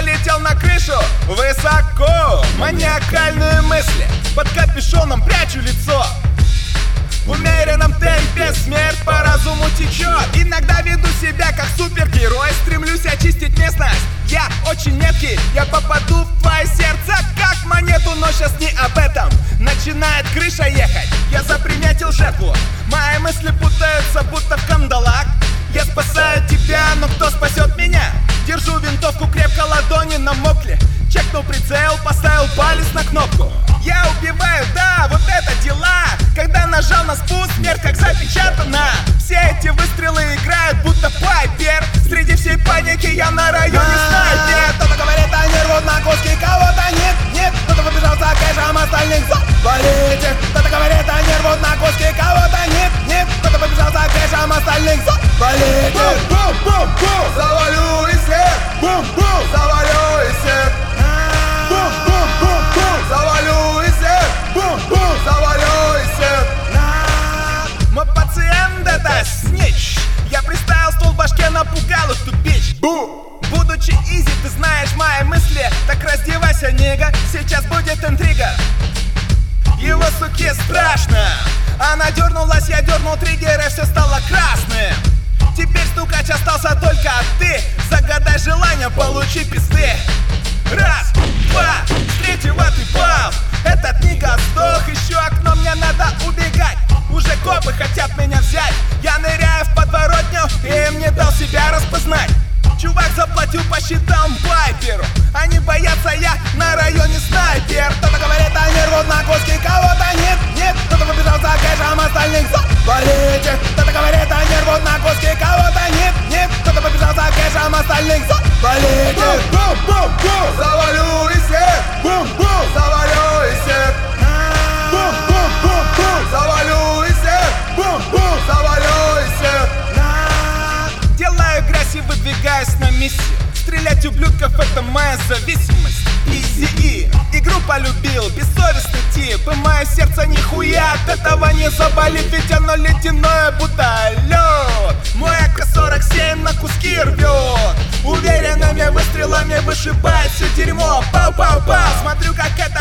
полетел на крышу высоко. Маниакальные мысли, под капюшоном прячу лицо. В умеренном темпе смерть по разуму течет. Иногда веду себя как супергерой, стремлюсь очистить местность. Я очень меткий, я попаду в твое сердце как монету, но сейчас не об этом. Начинает крыша ехать, я заприметил жертву. Мои мысли путаются, будто в кандалах. Я спасаю тебя, но кто спасет меня? Держу винтовку крепко, ладони намокли. Чекнул прицел, поставил палец на кнопку. Я убиваю, да, вот это дела. Когда нажал на спуск, смерть как запечатана. Все эти выстрелы играют, будто пайпер. Среди всей паники я на районе снайпер. Кто-то говорит, они рвут на куски, кого-то нет. Кто-то побежал за кэшем, остальных завалите. Кто-то говорит, они рвут на куски, кого-то нет. Кто-то побежал за кэшем, остальных завалите. Бум-бум-бум-бум, завалю и всех. Бум-бум, завалю и всех. Бум-бум-бум-бум, завалю и всех. Бум-бум, завалю и всех. Мой пациент это снич. Я приставил ствол в башке, напугал эту бич. Будучи изи, ты знаешь мои мысли. Так раздевайся, нига, сейчас будет интрига. Его суке страшно. Она дернулась, я дернул триггер, и все стало красным. Теперь стукач остался только ты. Загадай желание, получи пизды. Раз, два, с третьего ты пал. Этот нига сдох, ищу окно, мне надо убегать. Уже копы хотят меня взять. Я ныряю в подворотню, и им не дал себя распознать. Чувак заплатил по счетам пайперу. Они боятся, я на районе снайпер. Кто-то говорит, они рвут на куски, кого-то нет. Кто-то побежал за кэшем, остальных завалите. Кто-то говорит, они рвут на куски, кого-то нет. Кто-то побежал за кэшем, остальных завалите. Бум-бум-бум, завалю и всех. Бум-бум, завалю и всех. Бум-бум-бум-бум, завалю и всех. Бум-бум, завалю и всех. Делаю грязь и выдвигаюсь на миссию. Стрелять ублюдков — это моя зависимость. Изи, игру полюбил, бессовестный тип. И мое сердце нихуя от этого не заболит, ведь оно ледяное, будто лед. Мой АК-47 на куски рвет. Уверенными выстрелами вышибает все дерьмо. Пау-пау-пау. Смотрю, как эта